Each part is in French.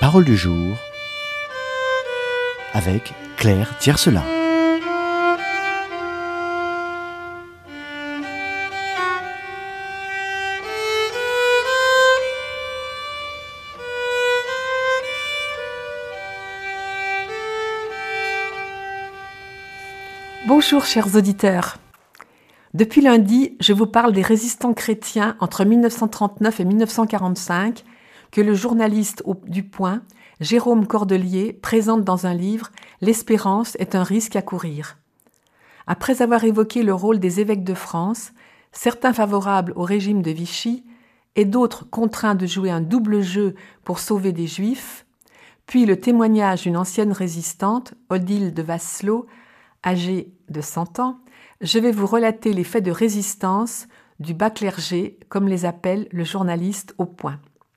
Parole du jour avec Claire Tiercelin. Bonjour chers auditeurs. Depuis lundi, je vous parle des résistants chrétiens entre 1939 et 1945 que le journaliste du Point, Jérôme Cordelier, présente dans un livre « L'espérance est un risque à courir ». Après avoir évoqué le rôle des évêques de France, certains favorables au régime de Vichy et d'autres contraints de jouer un double jeu pour sauver des Juifs, puis le témoignage d'une ancienne résistante, Odile de Vasselot, âgée de 100 ans, je vais vous relater les faits de résistance du bas clergé, comme les appelle le journaliste au Point.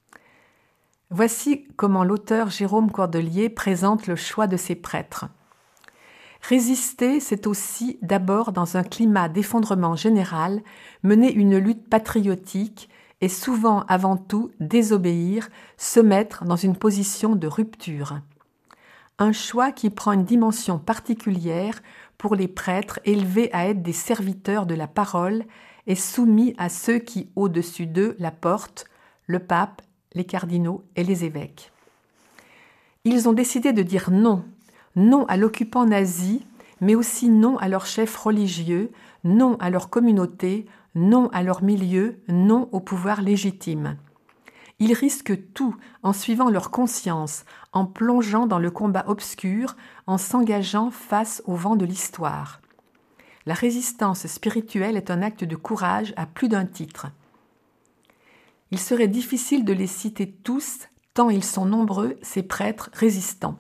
Voici comment l'auteur Jérôme Cordelier présente le choix de ses prêtres. Résister, c'est aussi, d'abord dans un climat d'effondrement général, mener une lutte patriotique et souvent, avant tout, désobéir, se mettre dans une position de rupture. Un choix qui prend une dimension particulière pour les prêtres élevés à être des serviteurs de la parole et soumis à ceux qui, au-dessus d'eux, la portent, le pape, les cardinaux et les évêques. Ils ont décidé de dire non, non à l'occupant nazi, mais aussi non à leurs chefs religieux, non à leur communauté, non à leur milieu, non au pouvoir légitime. Ils risquent tout en suivant leur conscience, en plongeant dans le combat obscur, en s'engageant face au vent de l'histoire. La résistance spirituelle est un acte de courage à plus d'un titre. Il serait difficile de les citer tous, tant ils sont nombreux, ces prêtres résistants.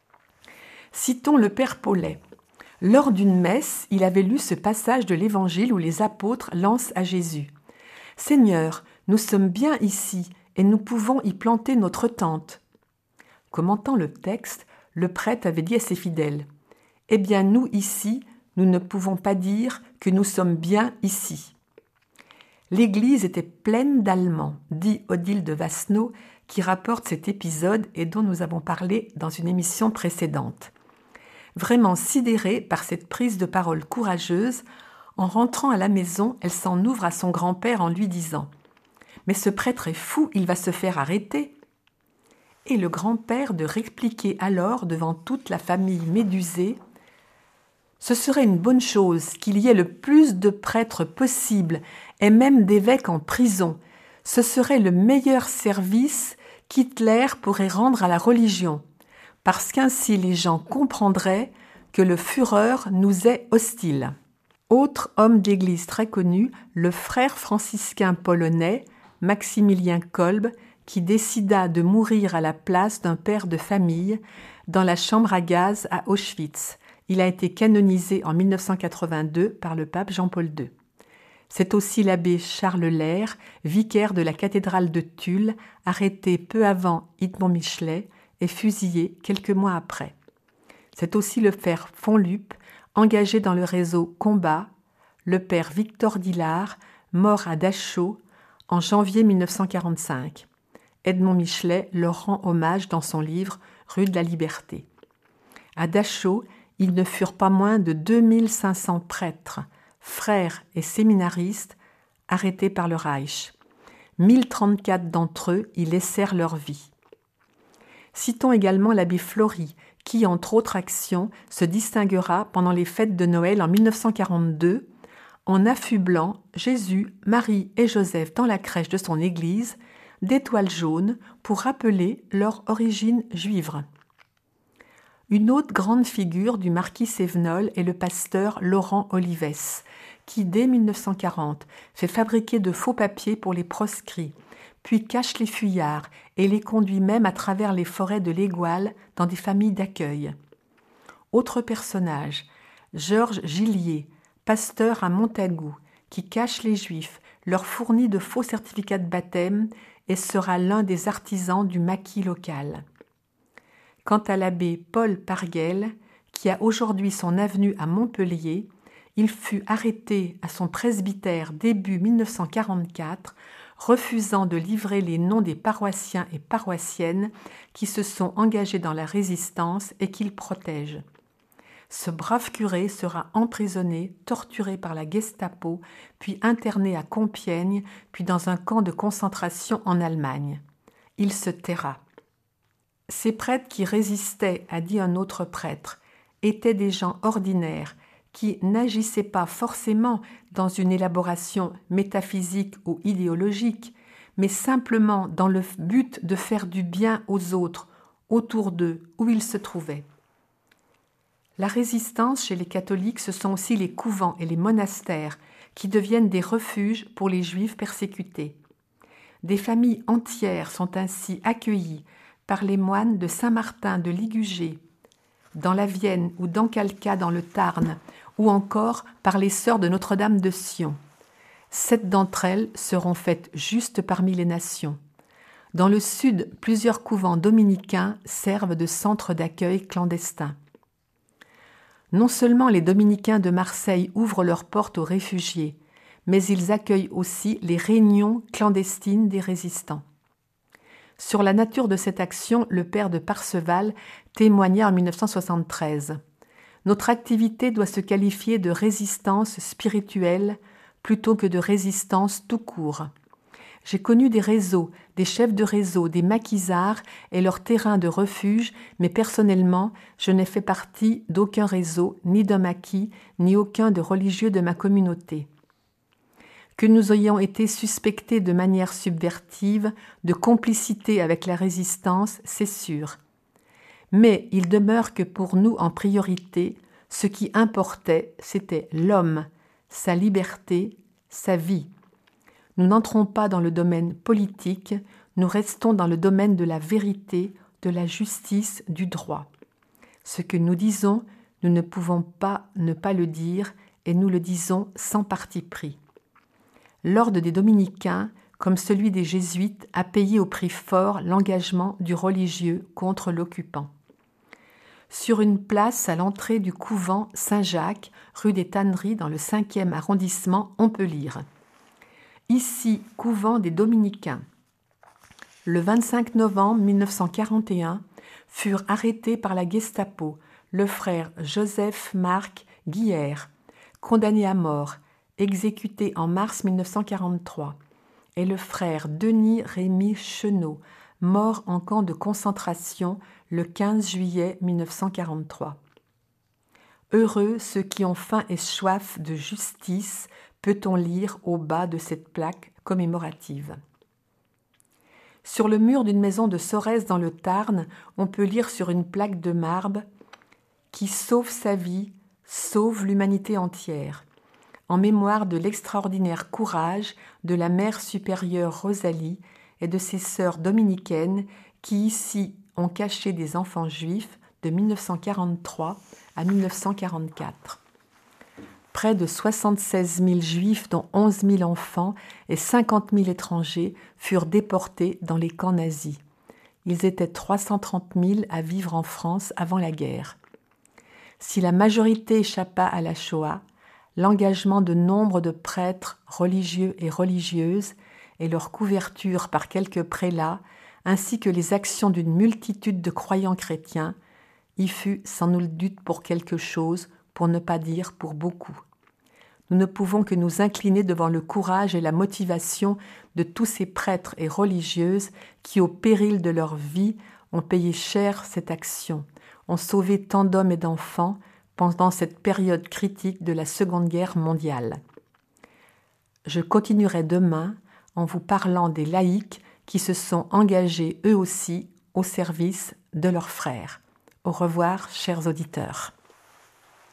Citons le père Paulet. Lors d'une messe, il avait lu ce passage de l'Évangile où les apôtres lancent à Jésus « Seigneur, nous sommes bien ici, et nous pouvons y planter notre tente. » Commentant le texte, le prêtre avait dit à ses fidèles « Eh bien, nous ici, nous ne pouvons pas dire que nous sommes bien ici. » L'église était pleine d'Allemands, dit Odile de Vasselot, qui rapporte cet épisode et dont nous avons parlé dans une émission précédente. Vraiment sidérée par cette prise de parole courageuse, en rentrant à la maison, elle s'en ouvre à son grand-père en lui disant « Mais ce prêtre est fou, il va se faire arrêter !» Et le grand-père de répliquer alors devant toute la famille médusée « Ce serait une bonne chose qu'il y ait le plus de prêtres possible et même d'évêques en prison. Ce serait le meilleur service qu'Hitler pourrait rendre à la religion, parce qu'ainsi les gens comprendraient que le Führer nous est hostile. » Autre homme d'église très connu, le frère franciscain polonais Maximilien Kolbe, qui décida de mourir à la place d'un père de famille dans la chambre à gaz à Auschwitz. Il a été canonisé en 1982 par le pape Jean-Paul II. C'est aussi l'abbé Charles Lair, vicaire de la cathédrale de Tulle, arrêté peu avant Edmond Michelet et fusillé quelques mois après. C'est aussi le père Fonlup, engagé dans le réseau Combat, le père Victor Dillard, mort à Dachau en janvier 1945. Edmond Michelet leur rend hommage dans son livre « Rue de la Liberté ». À Dachau, ils ne furent pas moins de 2500 prêtres, frères et séminaristes arrêtés par le Reich. 1034 d'entre eux y laissèrent leur vie. Citons également l'abbé Flory, qui, entre autres actions, se distinguera pendant les fêtes de Noël en 1942 en affublant Jésus, Marie et Joseph dans la crèche de son église d'étoiles jaunes pour rappeler leur origine juive. Une autre grande figure du marquis Sévenol est le pasteur Laurent Olives, qui, dès 1940, fait fabriquer de faux papiers pour les proscrits, puis cache les fuyards et les conduit même à travers les forêts de l'Égoile dans des familles d'accueil. Autre personnage, Georges Gillier, pasteur à Montagu, qui cache les Juifs, leur fournit de faux certificats de baptême et sera l'un des artisans du maquis local. Quant à l'abbé Paul Parguel, qui a aujourd'hui son avenue à Montpellier, il fut arrêté à son presbytère début 1944, refusant de livrer les noms des paroissiens et paroissiennes qui se sont engagés dans la résistance et qu'il protège. Ce brave curé sera emprisonné, torturé par la Gestapo, puis interné à Compiègne, puis dans un camp de concentration en Allemagne. Il se taira. Ces prêtres qui résistaient, a dit un autre prêtre, étaient des gens ordinaires qui n'agissaient pas forcément dans une élaboration métaphysique ou idéologique, mais simplement dans le but de faire du bien aux autres, autour d'eux, où ils se trouvaient. La résistance chez les catholiques, ce sont aussi les couvents et les monastères qui deviennent des refuges pour les juifs persécutés. Des familles entières sont ainsi accueillies par les moines de Saint-Martin de Ligugé, dans la Vienne ou d'Ancalca dans le Tarn, ou encore par les sœurs de Notre-Dame de Sion. 7 d'entre elles seront faites juste parmi les nations. Dans le sud, plusieurs couvents dominicains servent de centre d'accueil clandestin. Non seulement les dominicains de Marseille ouvrent leurs portes aux réfugiés, mais ils accueillent aussi les réunions clandestines des résistants. Sur la nature de cette action, le père de Parseval témoigna en 1973. Notre activité doit se qualifier de résistance spirituelle plutôt que de résistance tout court. J'ai connu des réseaux, des chefs de réseau, des maquisards et leurs terrains de refuge, mais personnellement, je n'ai fait partie d'aucun réseau, ni d'un maquis, ni aucun de religieux de ma communauté. Que nous ayons été suspectés de manière subversive, de complicité avec la résistance, c'est sûr. Mais il demeure que pour nous, en priorité, ce qui importait, c'était l'homme, sa liberté, sa vie. Nous n'entrons pas dans le domaine politique, nous restons dans le domaine de la vérité, de la justice, du droit. Ce que nous disons, nous ne pouvons pas ne pas le dire et nous le disons sans parti pris. L'ordre des dominicains, comme celui des jésuites, a payé au prix fort l'engagement du religieux contre l'occupant. Sur une place à l'entrée du couvent Saint-Jacques, rue des Tanneries, dans le 5e arrondissement, on peut lire « Ici, couvent des Dominicains. Le 25 novembre 1941, furent arrêtés par la Gestapo le frère Joseph-Marc Guillère, condamné à mort, exécuté en mars 1943, et le frère Denis-Rémy Chenot, mort en camp de concentration le 15 juillet 1943. Heureux ceux qui ont faim et soif de justice, peut-on lire au bas de cette plaque commémorative. Sur le mur d'une maison de Sorèze dans le Tarn, on peut lire sur une plaque de marbre « Qui sauve sa vie, sauve l'humanité entière », en mémoire de l'extraordinaire courage de la mère supérieure Rosalie et de ses sœurs dominicaines qui ici ont caché des enfants juifs de 1943 à 1944. Près de 76 000 juifs, dont 11 000 enfants et 50 000 étrangers, furent déportés dans les camps nazis. Ils étaient 330 000 à vivre en France avant la guerre. Si la majorité échappa à la Shoah, l'engagement de nombre de prêtres religieux et religieuses et leur couverture par quelques prélats, ainsi que les actions d'une multitude de croyants chrétiens, y fut sans nul doute pour quelque chose, pour ne pas dire pour beaucoup. Nous ne pouvons que nous incliner devant le courage et la motivation de tous ces prêtres et religieuses qui, au péril de leur vie, ont payé cher cette action, ont sauvé tant d'hommes et d'enfants pendant cette période critique de la Seconde Guerre mondiale. Je continuerai demain en vous parlant des laïcs qui se sont engagés eux aussi au service de leurs frères. Au revoir, chers auditeurs.